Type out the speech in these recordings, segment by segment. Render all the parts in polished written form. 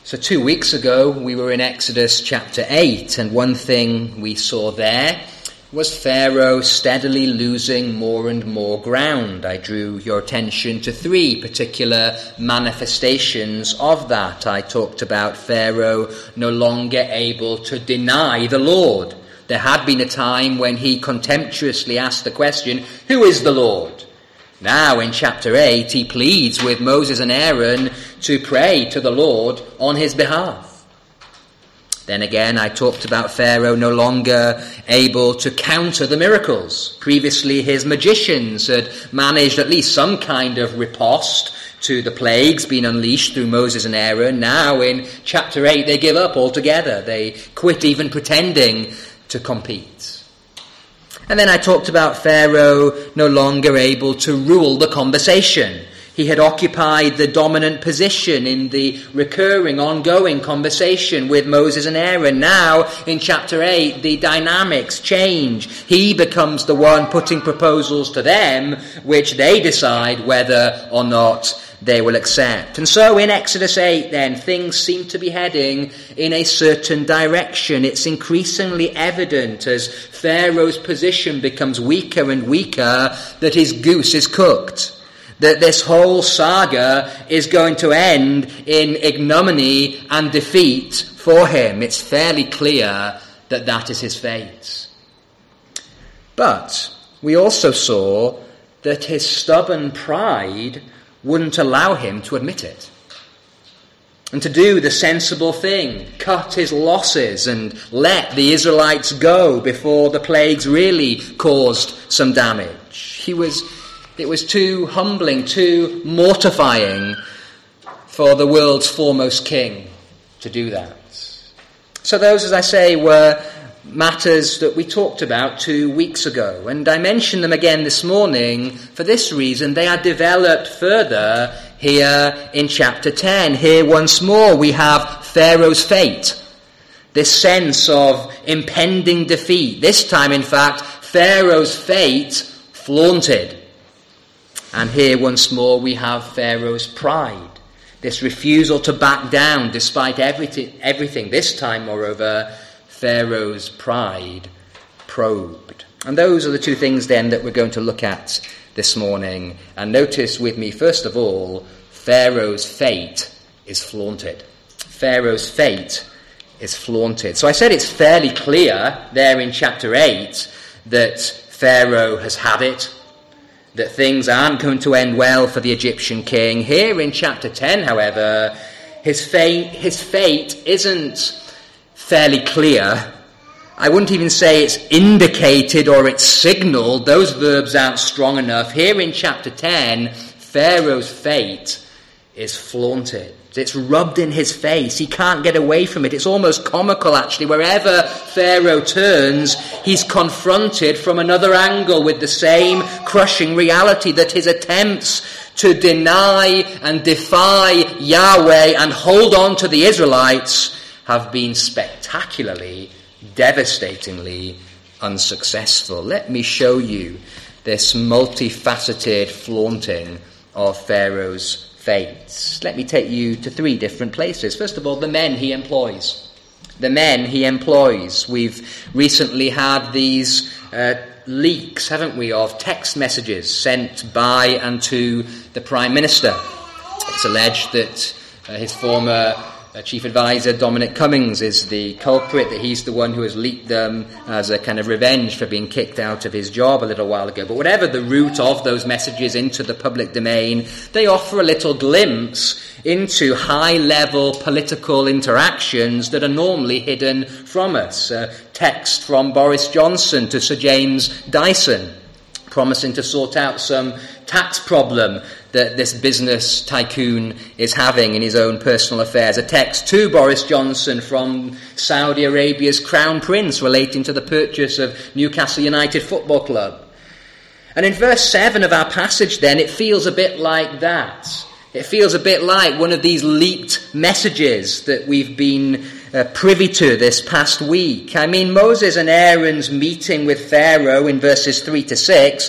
So 2 weeks ago, we were in Exodus chapter 8, and one thing we saw there was Pharaoh steadily losing more and more ground. I drew your attention to 3 particular manifestations of that. I talked about Pharaoh no longer able to deny the Lord. There had been a time when he contemptuously asked the question, "Who is the Lord?" Now in chapter 8, he pleads with Moses and Aaron to pray to the Lord on his behalf. Then again, I talked about Pharaoh no longer able to counter the miracles. Previously, his magicians had managed at least some kind of riposte to the plagues being unleashed through Moses and Aaron. Now in chapter 8, they give up altogether. They quit even pretending to compete. And then I talked about Pharaoh no longer able to rule the conversation. He had occupied the dominant position in the recurring, ongoing conversation with Moses and Aaron. Now, in chapter 8, the dynamics change. He becomes the one putting proposals to them, which they decide whether or not they will accept. And so in Exodus 8, then, things seem to be heading in a certain direction. It's increasingly evident as Pharaoh's position becomes weaker and weaker that his goose is cooked. That this whole saga is going to end in ignominy and defeat for him. It's fairly clear that that is his fate. But we also saw that his stubborn pride wouldn't allow him to admit it. And to do the sensible thing, cut his losses and let the Israelites go before the plagues really caused some damage. It was too humbling, too mortifying for the world's foremost king to do that. So those, as I say, were matters that we talked about 2 weeks ago. And I mention them again this morning for this reason. They are developed further here in chapter 10. Here once more we have Pharaoh's fate. This sense of impending defeat. This time, in fact, Pharaoh's fate flaunted. And here once more we have Pharaoh's pride. This refusal to back down despite everything. This time, moreover, Pharaoh's pride probed. And those are the 2 things then that we're going to look at this morning. And notice with me, first of all, Pharaoh's fate is flaunted. Pharaoh's fate is flaunted. So I said it's fairly clear there in chapter 8 that Pharaoh has had it, that things aren't going to end well for the Egyptian king. Here in chapter 10, however, his fate isn't fairly clear. I wouldn't even say it's indicated or it's signaled. Those verbs aren't strong enough. Here in chapter 10, Pharaoh's fate is flaunted. It's rubbed in his face. He can't get away from it. It's almost comical, actually. Wherever Pharaoh turns, he's confronted from another angle with the same crushing reality that his attempts to deny and defy Yahweh and hold on to the Israelites have been spectacularly, devastatingly unsuccessful. Let me show you this multifaceted flaunting of Pharaoh's fate. Let me take you to 3 different places. First of all, the men he employs. The men he employs. We've recently had these leaks, haven't we, of text messages sent by and to the Prime Minister. It's alleged that his former Chief Advisor Dominic Cummings is the culprit, that he's the one who has leaked them as a kind of revenge for being kicked out of his job a little while ago. But whatever the root of those messages into the public domain, they offer a little glimpse into high-level political interactions that are normally hidden from us. A text from Boris Johnson to Sir James Dyson, promising to sort out some tax problem that this business tycoon is having in his own personal affairs. A text to Boris Johnson from Saudi Arabia's Crown Prince relating to the purchase of Newcastle United Football Club. And in verse 7 of our passage then, it feels a bit like that. It feels a bit like one of these leaked messages that we've been privy to this past week. I mean, Moses and Aaron's meeting with Pharaoh in verses 3 to 6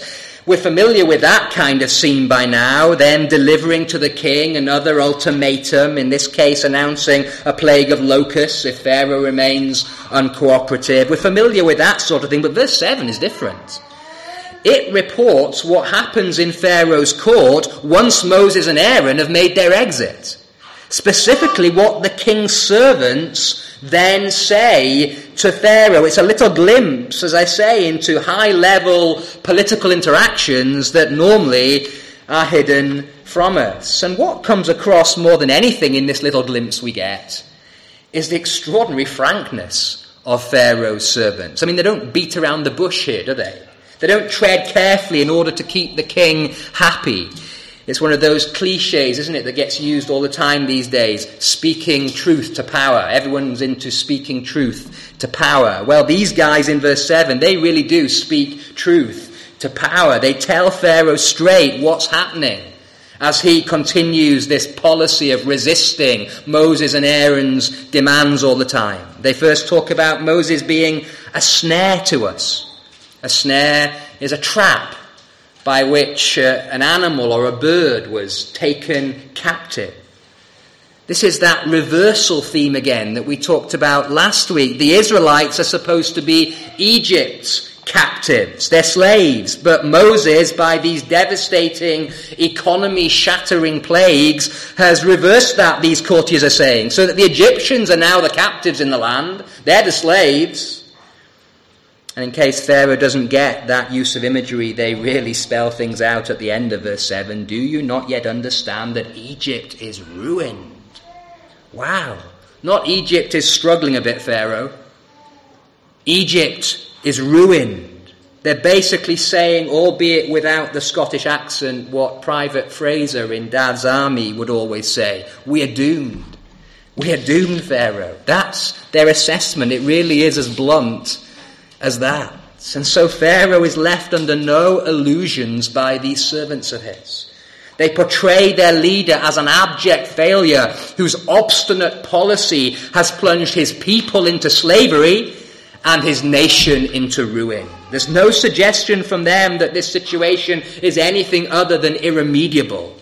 We're familiar with that kind of scene by now, them delivering to the king another ultimatum, in this case announcing a plague of locusts if Pharaoh remains uncooperative. We're familiar with that sort of thing, but verse 7 is different. It reports what happens in Pharaoh's court once Moses and Aaron have made their exit. Specifically what the king's servants then say to Pharaoh. It's a little glimpse, as I say, into high-level political interactions that normally are hidden from us. And what comes across more than anything in this little glimpse we get is the extraordinary frankness of Pharaoh's servants. I mean, they don't beat around the bush here, do they? They don't tread carefully in order to keep the king happy. It's one of those cliches, isn't it, that gets used all the time these days, speaking truth to power. Everyone's into speaking truth to power. Well, these guys in verse 7, they really do speak truth to power. They tell Pharaoh straight what's happening as he continues this policy of resisting Moses and Aaron's demands all the time. They first talk about Moses being a snare to us. A snare is a trap by which an animal or a bird was taken captive. This is that reversal theme again that we talked about last week. The Israelites are supposed to be Egypt's captives. They're slaves. But Moses, by these devastating, economy-shattering plagues, has reversed that, these courtiers are saying, so that the Egyptians are now the captives in the land. They're the slaves. And in case Pharaoh doesn't get that use of imagery, they really spell things out at the end of verse 7. Do you not yet understand that Egypt is ruined? Wow. Not Egypt is struggling a bit, Pharaoh. Egypt is ruined. They're basically saying, albeit without the Scottish accent, what Private Fraser in Dad's Army would always say. We are doomed. We are doomed, Pharaoh. That's their assessment. It really is as blunt as that. And so Pharaoh is left under no illusions by these servants of his. They portray their leader as an abject failure whose obstinate policy has plunged his people into slavery and his nation into ruin. There's no suggestion from them that this situation is anything other than irremediable.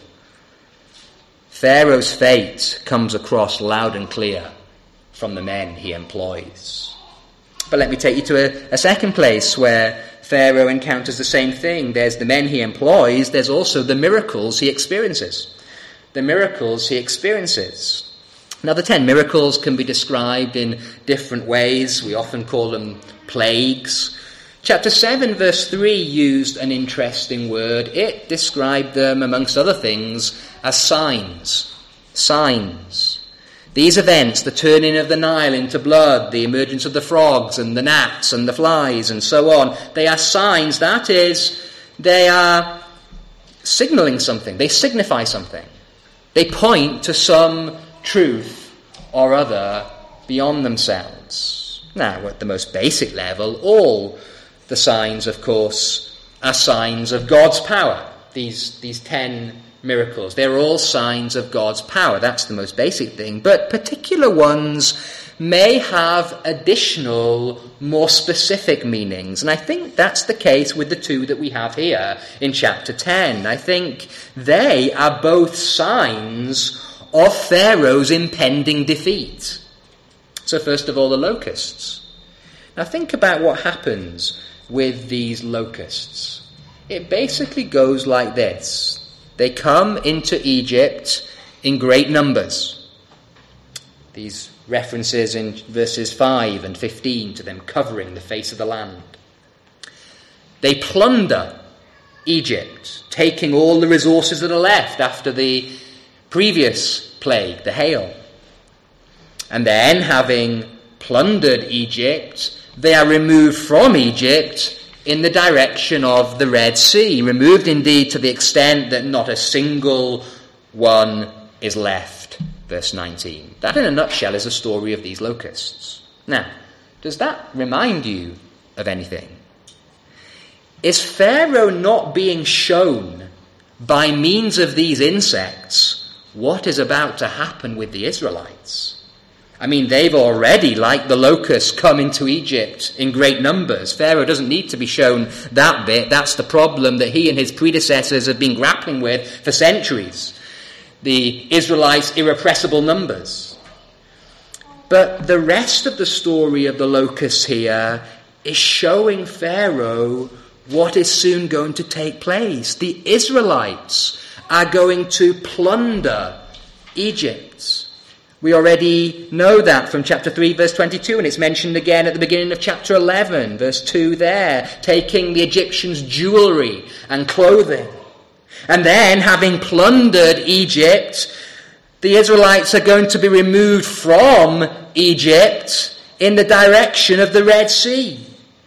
Pharaoh's fate comes across loud and clear from the men he employs. But let me take you to a second place where Pharaoh encounters the same thing. There's the men he employs. There's also the miracles he experiences. The miracles he experiences. Now, the 10 miracles can be described in different ways. We often call them plagues. Chapter 7, verse 3 used an interesting word. It described them, amongst other things, as signs. Signs. These events, the turning of the Nile into blood, the emergence of the frogs and the gnats and the flies and so on, they are signs. That is, they are signaling something. They signify something. They point to some truth or other beyond themselves. Now, at the most basic level, all the signs, of course, are signs of God's power. These 10 miracles, they're all signs of God's power. That's the most basic thing. But particular ones may have additional, more specific meanings. And I think that's the case with the two that we have here in chapter 10. I think they are both signs of Pharaoh's impending defeat. So first of all, the locusts. Now think about what happens with these locusts. It basically goes like this. They come into Egypt in great numbers. These references in verses 5 and 15 to them covering the face of the land. They plunder Egypt, taking all the resources that are left after the previous plague, the hail. And then, having plundered Egypt, they are removed from Egypt in the direction of the Red Sea, removed indeed to the extent that not a single one is left. Verse 19. That in a nutshell is the story of these locusts. Now, does that remind you of anything? Is Pharaoh not being shown by means of these insects what is about to happen with the Israelites? I mean, they've already, like the locusts, come into Egypt in great numbers. Pharaoh doesn't need to be shown that bit. That's the problem that he and his predecessors have been grappling with for centuries. The Israelites' irrepressible numbers. But the rest of the story of the locusts here is showing Pharaoh what is soon going to take place. The Israelites are going to plunder Egypt. We already know that from chapter 3, verse 22, and it's mentioned again at the beginning of chapter 11, verse 2 there, taking the Egyptians' jewelry and clothing. And then, having plundered Egypt, the Israelites are going to be removed from Egypt in the direction of the Red Sea.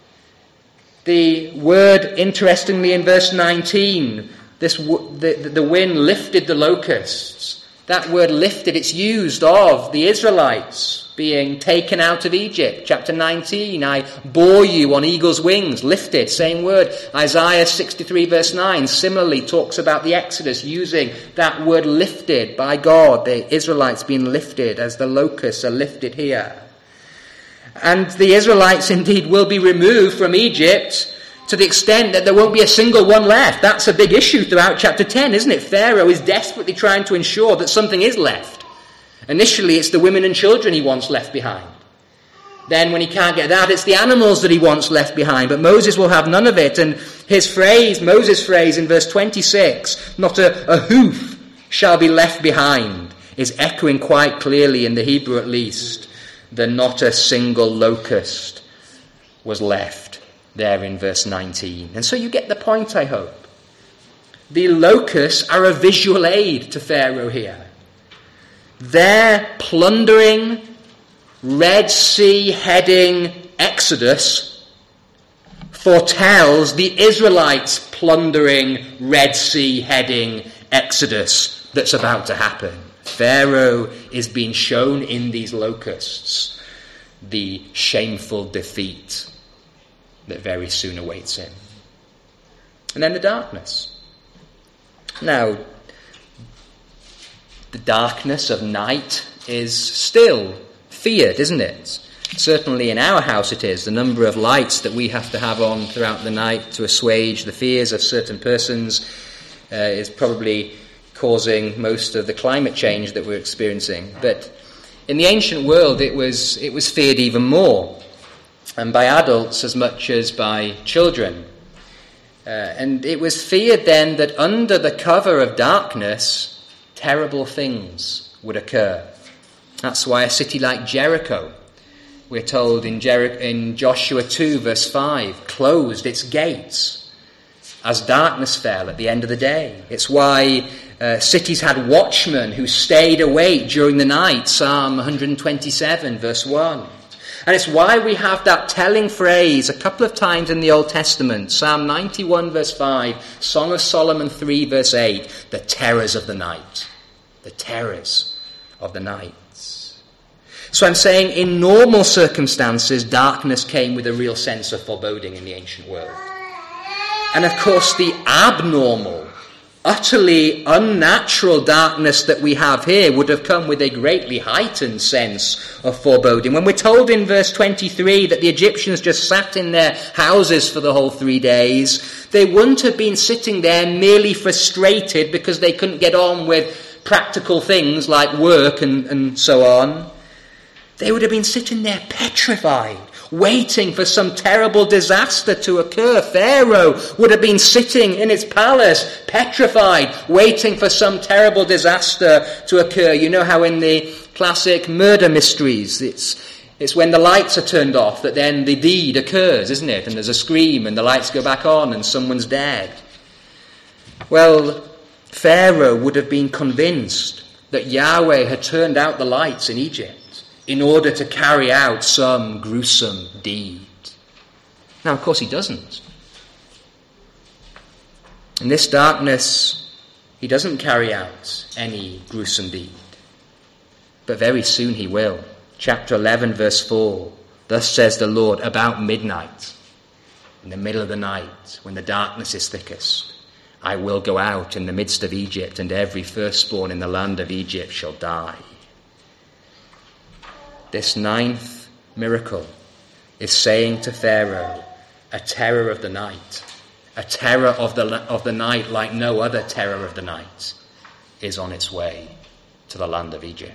The word, interestingly, in verse 19, the wind lifted the locusts. That word lifted, it's used of the Israelites being taken out of Egypt. Chapter 19, I bore you on eagle's wings, lifted, same word. Isaiah 63 verse 9 similarly talks about the Exodus using that word lifted by God, the Israelites being lifted as the locusts are lifted here. And the Israelites indeed will be removed from Egypt to the extent that there won't be a single one left. That's a big issue throughout chapter 10, isn't it? Pharaoh is desperately trying to ensure that something is left. Initially, it's the women and children he wants left behind. Then when he can't get that, it's the animals that he wants left behind. But Moses will have none of it. And Moses' phrase in verse 26, not a hoof shall be left behind, is echoing quite clearly in the Hebrew at least, that not a single locust was left there in verse 19. And so you get the point, I hope. The locusts are a visual aid to Pharaoh here. Their plundering, Red Sea heading exodus foretells the Israelites' plundering, Red Sea heading exodus that's about to happen. Pharaoh is being shown in these locusts the shameful defeat that very soon awaits him. And then the darkness. Now, the darkness of night is still feared, isn't it? Certainly in our house it is. The number of lights that we have to have on throughout the night to assuage the fears of certain persons is probably causing most of the climate change that we're experiencing. But in the ancient world it was feared even more, and by adults as much as by children. And it was feared then that under the cover of darkness, terrible things would occur. That's why a city like Jericho, we're told in Joshua 2 verse 5, closed its gates as darkness fell at the end of the day. It's why cities had watchmen who stayed awake during the night, Psalm 127 verse 1. And it's why we have that telling phrase a couple of times in the Old Testament, Psalm 91 verse 5, Song of Solomon 3 verse 8, the terrors of the night. The terrors of the night. So I'm saying in normal circumstances, darkness came with a real sense of foreboding in the ancient world. And of course the abnormal, utterly unnatural darkness that we have here would have come with a greatly heightened sense of foreboding. When we're told in verse 23 that the Egyptians just sat in their houses for the whole 3 days, they wouldn't have been sitting there merely frustrated because they couldn't get on with practical things like work and so on. They would have been sitting there petrified, waiting for some terrible disaster to occur. Pharaoh would have been sitting in his palace, petrified, waiting for some terrible disaster to occur. You know how in the classic murder mysteries, it's when the lights are turned off that then the deed occurs, isn't it? And there's a scream and the lights go back on and someone's dead. Well, Pharaoh would have been convinced that Yahweh had turned out the lights in Egypt in order to carry out some gruesome deed. Now, of course, he doesn't. In this darkness, he doesn't carry out any gruesome deed. But very soon he will. Chapter 11, verse 4. Thus says the Lord, about midnight, in the middle of the night, when the darkness is thickest, I will go out in the midst of Egypt, and every firstborn in the land of Egypt shall die. this 9th miracle is saying to Pharaoh, a terror of the night, a terror of the night like no other terror of the night, is on its way to the land of Egypt.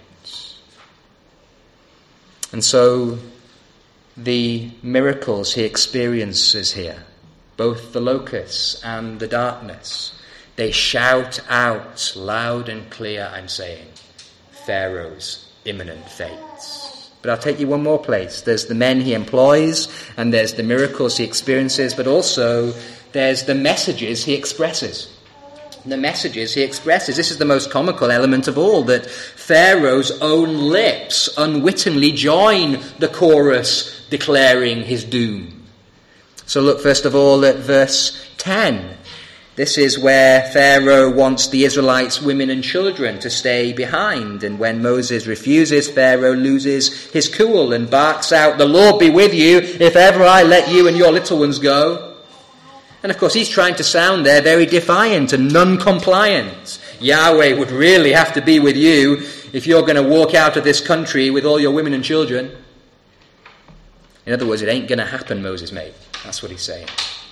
And so the miracles he experiences here, both the locusts and the darkness, they shout out loud and clear, I'm saying, Pharaoh's imminent fate. But I'll take you one more place. There's the men he employs, and there's the miracles he experiences, but also there's the messages he expresses. The messages he expresses. This is the most comical element of all, that Pharaoh's own lips unwittingly join the chorus declaring his doom. So look first of all at verse 10. This is where Pharaoh wants the Israelites, women and children, to stay behind. And when Moses refuses, Pharaoh loses his cool and barks out, "The Lord be with you if ever I let you and your little ones go." And of course he's trying to sound there very defiant and non-compliant. Yahweh would really have to be with you if you're going to walk out of this country with all your women and children. In other words, it ain't going to happen, Moses mate. That's what he's saying.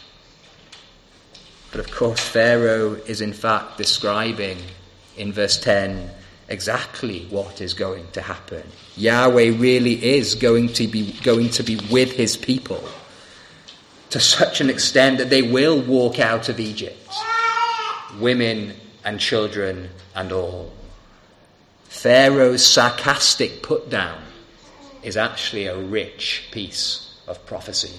But of course Pharaoh is in fact describing in verse 10 exactly what is going to happen. Yahweh really is going to be with his people, to such an extent that they will walk out of Egypt, women and children and all. Pharaoh's sarcastic put-down is actually a rich piece of prophecy.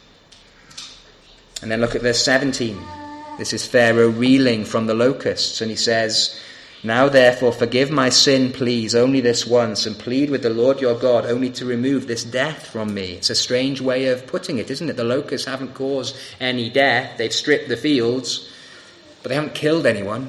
And then look at verse 17. This is Pharaoh reeling from the locusts, and he says, "Now therefore forgive my sin, please, only this once, and plead with the Lord your God only to remove this death from me." It's a strange way of putting it, isn't it? The locusts haven't caused any death. They've stripped the fields, but they haven't killed anyone.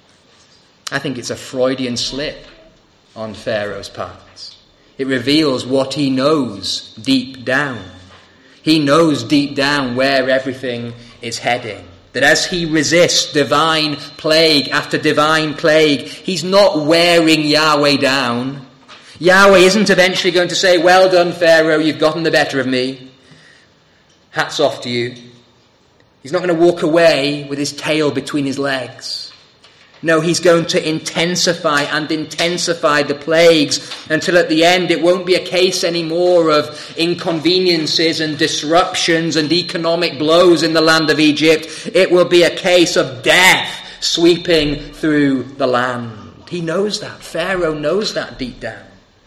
I think it's a Freudian slip on Pharaoh's part. It reveals what he knows deep down. He knows deep down where everything is heading. That as he resists divine plague after divine plague, he's not wearing Yahweh down. Yahweh isn't eventually going to say, "Well done, Pharaoh, you've gotten the better of me. Hats off to you." He's not going to walk away with his tail between his legs. No, he's going to intensify and intensify the plagues until at the end it won't be a case anymore of inconveniences and disruptions and economic blows in the land of Egypt. It will be a case of death sweeping through the land. He knows that. Pharaoh knows that deep down.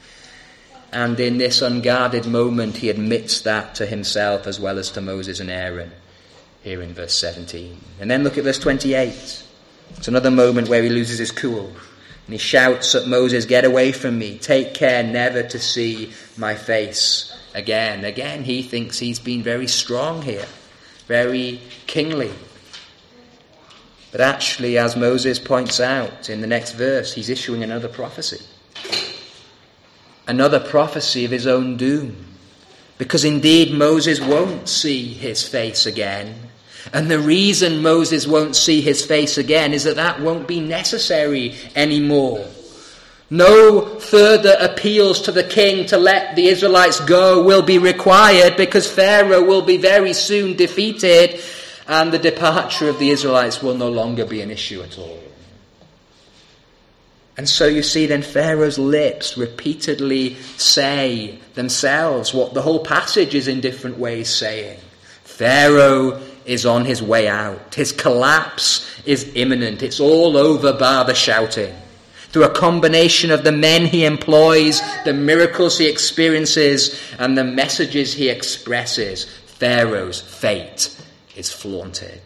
And in this unguarded moment, he admits that to himself as well as to Moses and Aaron here in verse 17. And then look at verse 28. It's another moment where he loses his cool. And he shouts at Moses, "Get away from me. Take care never to see my face again." Again, he thinks he's been very strong here, very kingly. But actually, as Moses points out in the next verse, he's issuing another prophecy. Another prophecy of his own doom. Because indeed, Moses won't see his face again. And the reason Moses won't see his face again is that won't be necessary anymore. No further appeals to the king to let the Israelites go will be required, because Pharaoh will be very soon defeated and the departure of the Israelites will no longer be an issue at all. And so you see then Pharaoh's lips repeatedly say themselves what the whole passage is in different ways saying. Pharaoh is on his way out. His collapse is imminent. It's all over bar the shouting. Through a combination of the men he employs, the miracles he experiences, and the messages he expresses, Pharaoh's fate is flaunted.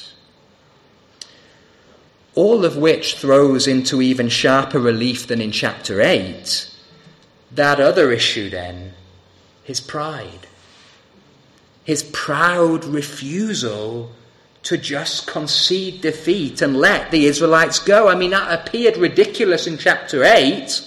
All of which throws into even sharper relief than in chapter 8 that other issue then, his pride. His proud refusal to just concede defeat and let the Israelites go. I mean, that appeared ridiculous in chapter 8.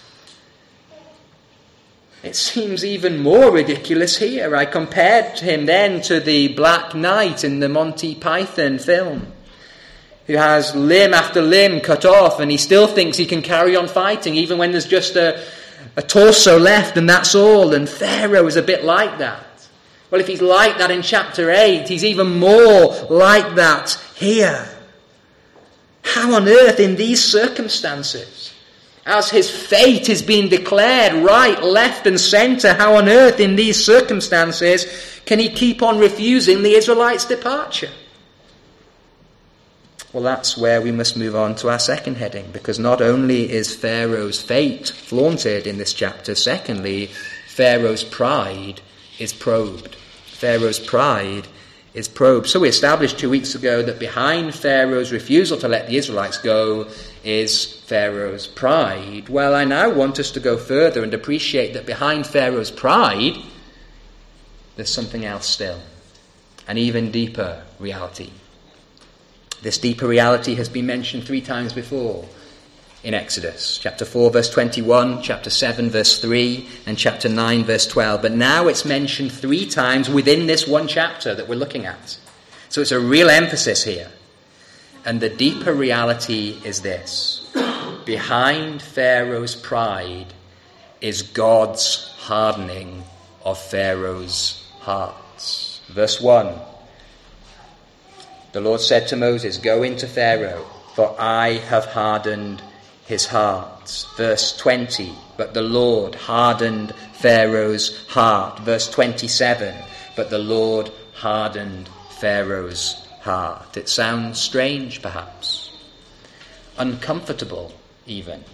It seems even more ridiculous here. I compared him then to the Black Knight in the Monty Python film, who has limb after limb cut off, and he still thinks he can carry on fighting, even when there's just a a torso left and that's all. And Pharaoh is a bit like that. Well, if he's like that in chapter 8, he's even more like that here. How on earth in these circumstances, as his fate is being declared right, left and centre, how on earth in these circumstances can he keep on refusing the Israelites' departure? Well, that's where we must move on to our second heading, because not only is Pharaoh's fate flaunted in this chapter, secondly, Pharaoh's pride is probed. Pharaoh's pride is probed. So we established 2 weeks ago that behind Pharaoh's refusal to let the Israelites go is Pharaoh's pride. Well, I now want us to go further and appreciate that behind Pharaoh's pride, there's something else still, an even deeper reality. This deeper reality has been mentioned 3 times before in Exodus. Chapter 4, verse 21, chapter 7, verse 3, and chapter 9, verse 12. But now it's mentioned 3 times within this one chapter that we're looking at. So it's a real emphasis here. And the deeper reality is this. Behind Pharaoh's pride is God's hardening of Pharaoh's heart. Verse 1. The Lord said to Moses, "Go into Pharaoh, for I have hardened his heart." Verse 20, but the Lord hardened Pharaoh's heart. Verse 27, but the Lord hardened Pharaoh's heart. It sounds strange, perhaps. Uncomfortable, even.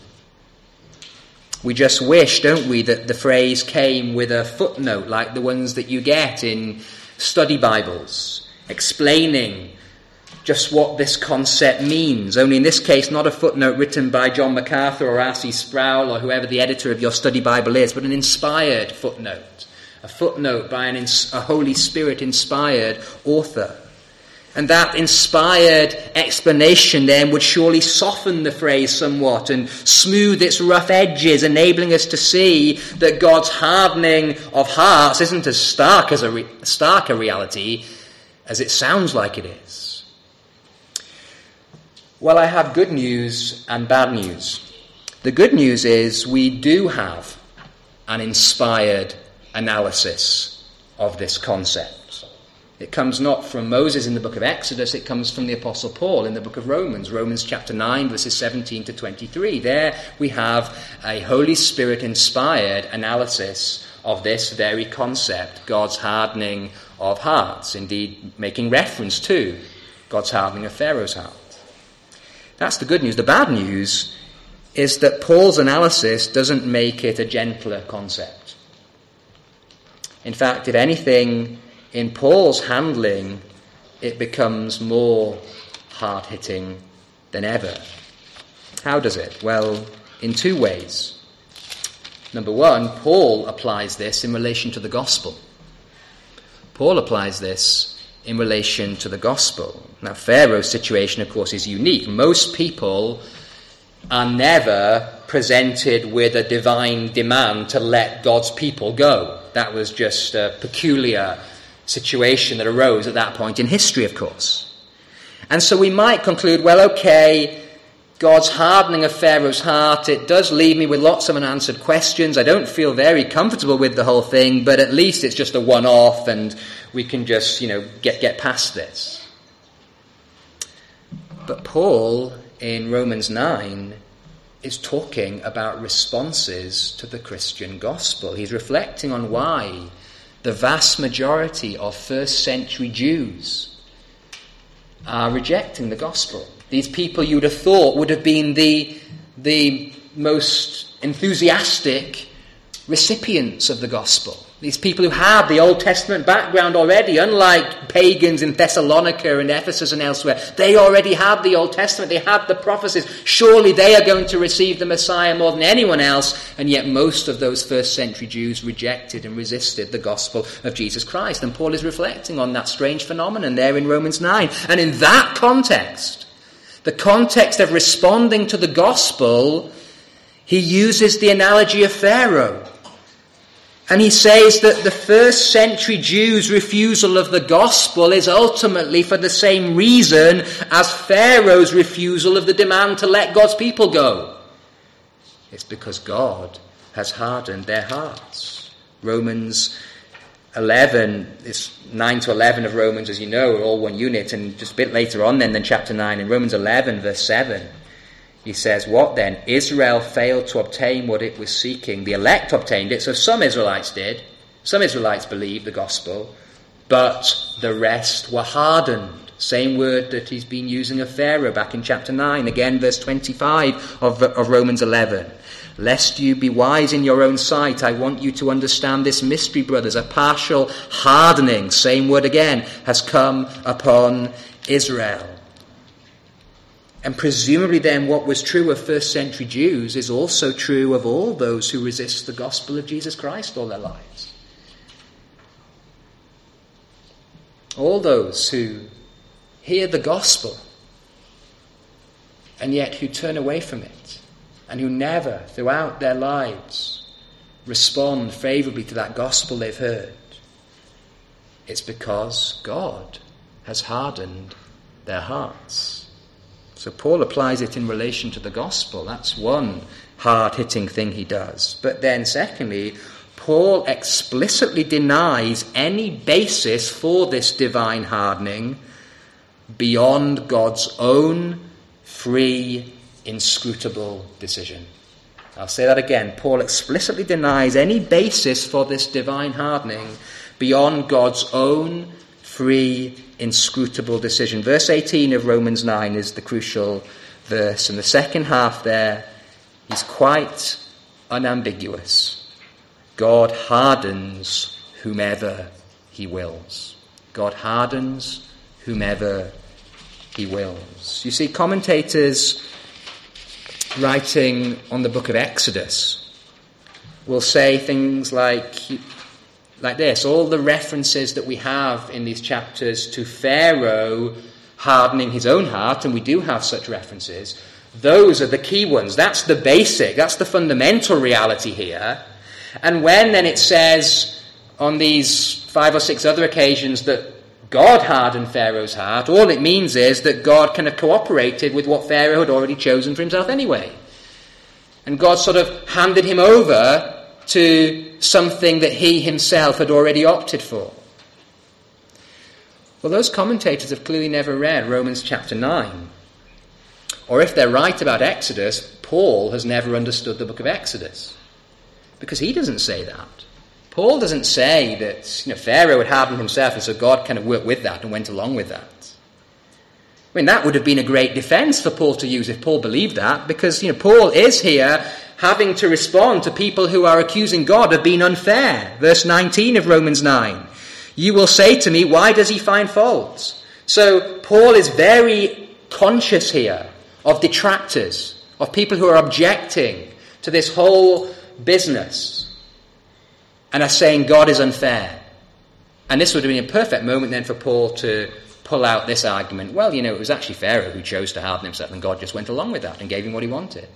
We just wish, don't we, that the phrase came with a footnote like the ones that you get in study Bibles, explaining just what this concept means. Only in this case, not a footnote written by John MacArthur or R.C. Sproul or whoever the editor of your study Bible is, but an inspired footnote. A footnote by a Holy Spirit-inspired author. And that inspired explanation then would surely soften the phrase somewhat and smooth its rough edges, enabling us to see that God's hardening of hearts isn't as stark a reality as it sounds like it is. Well, I have good news and bad news. The good news is we do have an inspired analysis of this concept. It comes not from Moses in the book of Exodus, it comes from the Apostle Paul in the book of Romans, Romans chapter 9, verses 17 to 23. There we have a Holy Spirit-inspired analysis of this very concept, God's hardening of hearts, indeed making reference to God's hardening of Pharaoh's heart. That's the good news. The bad news is that Paul's analysis doesn't make it a gentler concept. In fact, if anything, in Paul's handling, it becomes more hard-hitting than ever. How does it? Well, in 2 ways. Number 1, Paul applies this in relation to the gospel. Paul applies this in relation to the gospel. Now, Pharaoh's situation, of course, is unique. Most people are never presented with a divine demand to let God's people go. That was just a peculiar situation that arose at that point in history, of course. And so we might conclude, well, okay, God's hardening of Pharaoh's heart, it does leave me with lots of unanswered questions. I don't feel very comfortable with the whole thing, but at least it's just a one-off and we can just, get past this. But Paul, in Romans 9, is talking about responses to the Christian gospel. He's reflecting on why the vast majority of first century Jews are rejecting the gospel. These people you would have thought would have been the most enthusiastic recipients of the gospel. These people who have the Old Testament background already, unlike pagans in Thessalonica and Ephesus and elsewhere, they already have the Old Testament, they have the prophecies. Surely they are going to receive the Messiah more than anyone else, and yet most of those first century Jews rejected and resisted the gospel of Jesus Christ. And Paul is reflecting on that strange phenomenon there in Romans 9. And in that context, the context of responding to the gospel, he uses the analogy of Pharaoh. And he says that the first century Jews' refusal of the gospel is ultimately for the same reason as Pharaoh's refusal of the demand to let God's people go. It's because God has hardened their hearts. Romans 11, it's 9 to 11 of Romans, as you know, are all one unit, and just a bit later on then chapter 9, in Romans 11, verse 7, he says, what then? Israel failed to obtain what it was seeking. The elect obtained it, so some Israelites did. Some Israelites believed the gospel, but the rest were hardened. Same word that he's been using of Pharaoh back in chapter 9. Again, verse 25 of Romans 11. Lest you be wise in your own sight, I want you to understand this mystery, brothers. A partial hardening, same word again, has come upon Israel. And presumably then what was true of first century Jews is also true of all those who resist the gospel of Jesus Christ all their lives. All those who hear the gospel and yet who turn away from it and who never throughout their lives respond favourably to that gospel they've heard. It's because God has hardened their hearts. So Paul applies it in relation to the gospel. That's one hard-hitting thing he does. But then secondly, Paul explicitly denies any basis for this divine hardening beyond God's own free, inscrutable decision. I'll say that again. Paul explicitly denies any basis for this divine hardening beyond God's own free, inscrutable decision. Verse 18 of Romans 9 is the crucial verse, and the second half there is quite unambiguous. God hardens whomever he wills. God hardens whomever he wills. You see, commentators writing on the book of Exodus will say things like this. All the references that we have in these chapters to Pharaoh hardening his own heart, and we do have such references, those are the key ones. That's the basic, that's the fundamental reality here. And when then it says on these 5 or 6 other occasions that God hardened Pharaoh's heart, all it means is that God kind of cooperated with what Pharaoh had already chosen for himself anyway. And God sort of handed him over to something that he himself had already opted for. Well, those commentators have clearly never read Romans chapter 9. Or if they're right about Exodus, Paul has never understood the book of Exodus. Because he doesn't say that. Paul doesn't say that Pharaoh had hardened himself and so God kind of worked with that and went along with that. I mean, that would have been a great defense for Paul to use if Paul believed that, because Paul is here having to respond to people who are accusing God of being unfair. Verse 19 of Romans 9. You will say to me, why does he find fault? So Paul is very conscious here of detractors, of people who are objecting to this whole business and are saying God is unfair. And this would have been a perfect moment then for Paul to pull out this argument. Well, it was actually Pharaoh who chose to harden himself and God just went along with that and gave him what he wanted.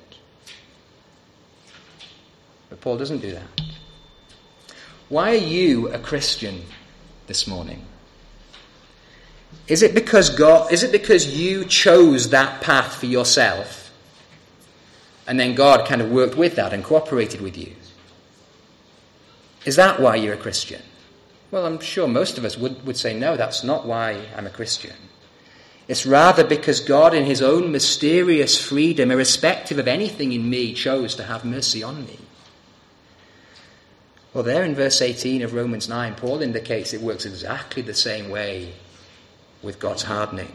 But Paul doesn't do that. Why are you a Christian this morning? Is it because you chose that path for yourself and then God kind of worked with that and cooperated with you? Is that why you're a Christian? Well, I'm sure most of us would say, no, that's not why I'm a Christian. It's rather because God, in his own mysterious freedom, irrespective of anything in me, chose to have mercy on me. Well, there in verse 18 of Romans 9, Paul indicates it works exactly the same way with God's hardening.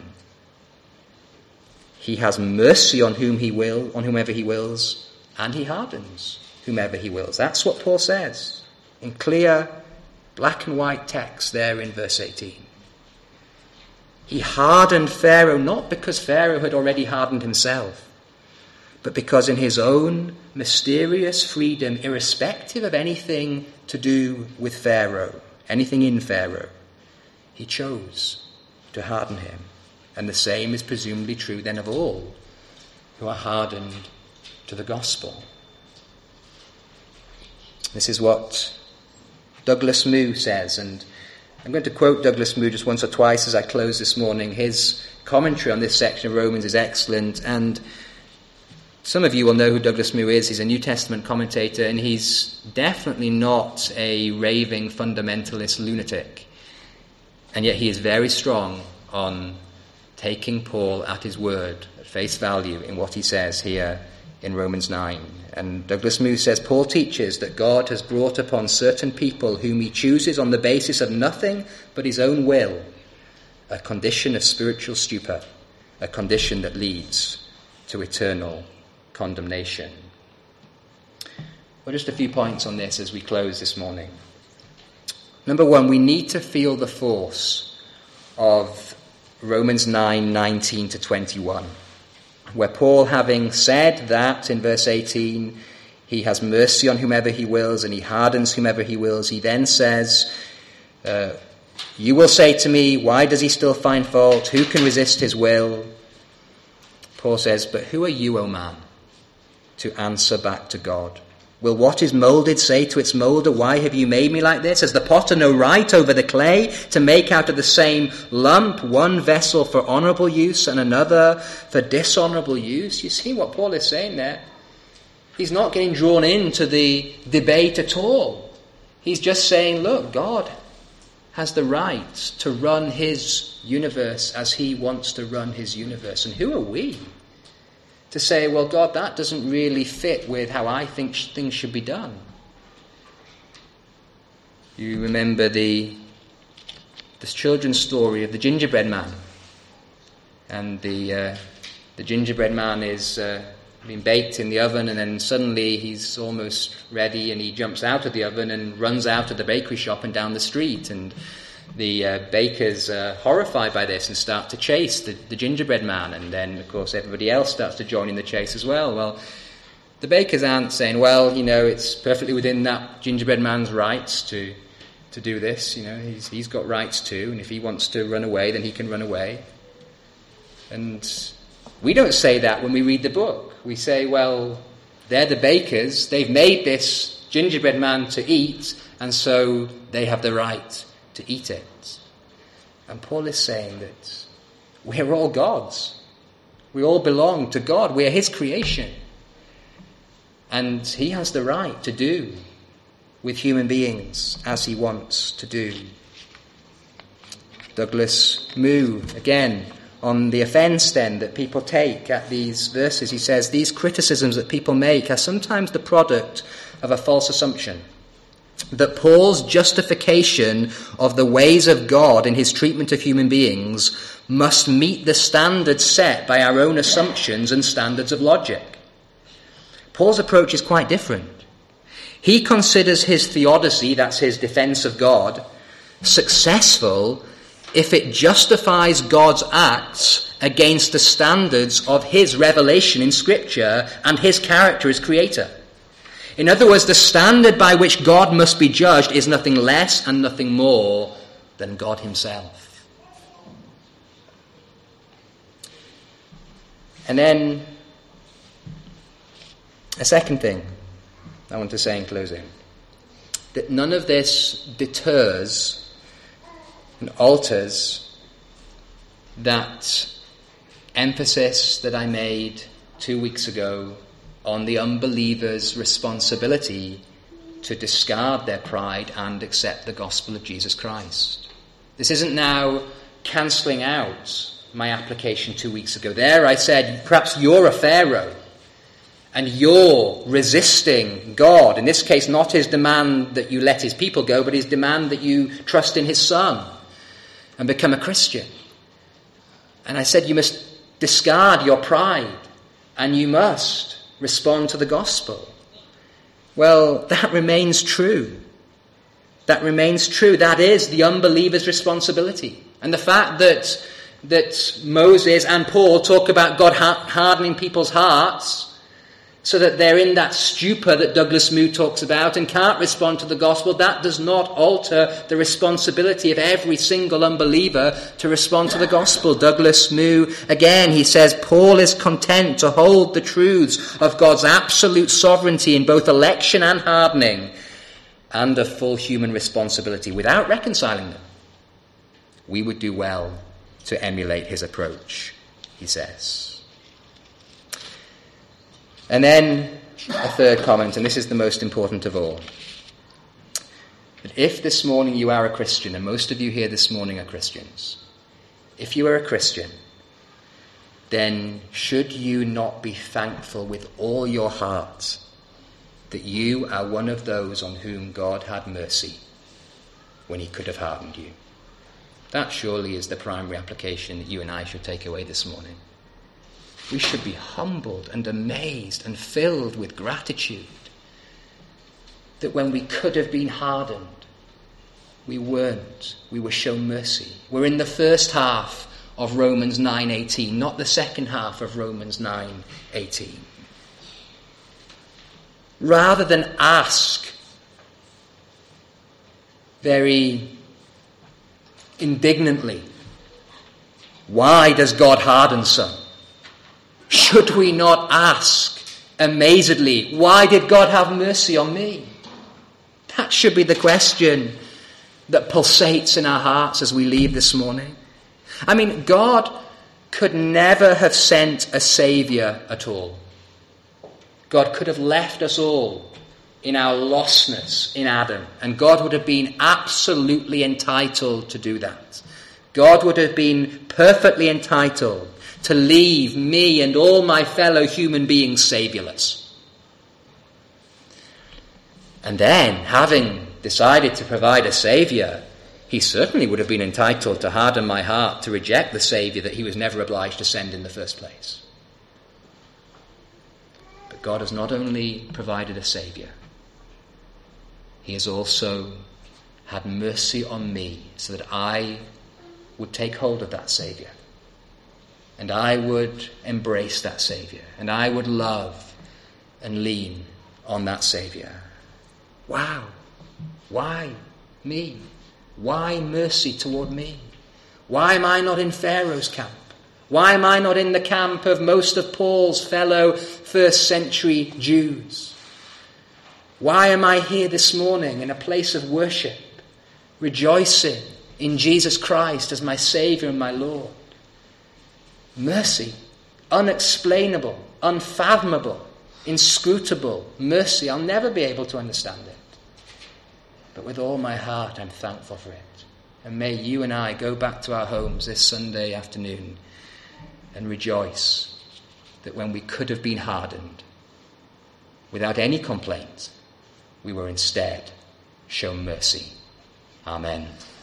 He has mercy on whomever he wills, and he hardens whomever he wills. That's what Paul says in clear black and white text there in verse 18. He hardened Pharaoh not because Pharaoh had already hardened himself, but because in his own mysterious freedom, irrespective of anything to do with Pharaoh, anything in Pharaoh, he chose to harden him. And the same is presumably true then of all who are hardened to the gospel. This is what Douglas Moo says, and I'm going to quote Douglas Moo just once or twice as I close this morning. His commentary on this section of Romans is excellent, and Some of you will know who Douglas Moo is. He's a New Testament commentator, and he's definitely not a raving fundamentalist lunatic. And yet he is very strong on taking Paul at his word, at face value, in what he says here in Romans 9. And Douglas Moo says, Paul teaches that God has brought upon certain people whom he chooses on the basis of nothing but his own will, a condition of spiritual stupor, a condition that leads to eternal condemnation. Well, just a few points on this as we close this morning. Number one, we need to feel the force of Romans 9:19 to 21, where Paul, having said that in verse 18, he has mercy on whomever he wills and he hardens whomever he wills, he then says, you will say to me, why does he still find fault? Who can resist his will? Paul says, but who are you, O man, to answer back to God? Will what is moulded say to its moulder, why have you made me like this? Has the potter no right over the clay to make out of the same lump one vessel for honourable use and another for dishonourable use? You see what Paul is saying there? He's not getting drawn into the debate at all. He's just saying, look, God has the right to run his universe as he wants to run his universe. And who are we to say, well, God, that doesn't really fit with how I think things should be done? You remember this children's story of the gingerbread man. And the gingerbread man is being baked in the oven, and then suddenly he's almost ready, and he jumps out of the oven and runs out of the bakery shop and down the street. And the bakers are horrified by this and start to chase the gingerbread man. And then, of course, everybody else starts to join in the chase as well. Well, the bakers aren't saying, well, it's perfectly within that gingerbread man's rights to do this. He's got rights too, and if he wants to run away, then he can run away. And we don't say that when we read the book. We say, well, they're the bakers. They've made this gingerbread man to eat, and so they have the right to eat it. And Paul is saying that we're all God's. We all belong to God. We are his creation. And he has the right to do with human beings as he wants to do. Douglas Moo, again, on the offence then that people take at these verses, he says, these criticisms that people make are sometimes the product of a false assumption that Paul's justification of the ways of God in his treatment of human beings must meet the standards set by our own assumptions and standards of logic. Paul's approach is quite different. He considers his theodicy, that's his defense of God, successful if it justifies God's acts against the standards of his revelation in Scripture and his character as creator. In other words, the standard by which God must be judged is nothing less and nothing more than God himself. And then a second thing I want to say in closing, that none of this deters and alters that emphasis that I made 2 weeks ago on the unbeliever's responsibility to discard their pride and accept the gospel of Jesus Christ. This isn't now cancelling out my application 2 weeks ago. There I said, perhaps you're a Pharaoh and you're resisting God. In this case, not his demand that you let his people go, but his demand that you trust in his Son and become a Christian. And I said you must discard your pride and you must respond to the gospel. Well, that remains true. That remains true. That is the unbeliever's responsibility. And the fact that Moses and Paul talk about God hardening people's hearts so that they're in that stupor that Douglas Moo talks about and can't respond to the gospel, that does not alter the responsibility of every single unbeliever to respond to the gospel. Douglas Moo, again, he says, Paul is content to hold the truths of God's absolute sovereignty in both election and hardening and of full human responsibility without reconciling them. We would do well to emulate his approach, he says. And then a third comment, and this is the most important of all. That if this morning you are a Christian, and most of you here this morning are Christians, if you are a Christian, then should you not be thankful with all your heart that you are one of those on whom God had mercy when he could have hardened you? That surely is the primary application that you and I should take away this morning. We should be humbled and amazed and filled with gratitude that when we could have been hardened, we weren't. We were shown mercy. We're in the first half of Romans 9:18, not the second half of Romans 9:18. Rather than ask very indignantly, why does God harden some? Should we not ask amazedly, why did God have mercy on me? That should be the question that pulsates in our hearts as we leave this morning. I mean, God could never have sent a saviour at all. God could have left us all in our lostness in Adam, and God would have been absolutely entitled to do that. God would have been perfectly entitled to leave me and all my fellow human beings saviourless. And then, having decided to provide a saviour, he certainly would have been entitled to harden my heart to reject the saviour that he was never obliged to send in the first place. But God has not only provided a saviour, he has also had mercy on me so that I would take hold of that saviour, and I would embrace that saviour, and I would love and lean on that saviour. Wow. Why me? Why mercy toward me? Why am I not in Pharaoh's camp? Why am I not in the camp of most of Paul's fellow first century Jews? Why am I here this morning in a place of worship, rejoicing in Jesus Christ as my Saviour and my Lord? Mercy, unexplainable, unfathomable, inscrutable mercy. I'll never be able to understand it. But with all my heart, I'm thankful for it. And may you and I go back to our homes this Sunday afternoon and rejoice that when we could have been hardened, without any complaint, we were instead shown mercy. Amen.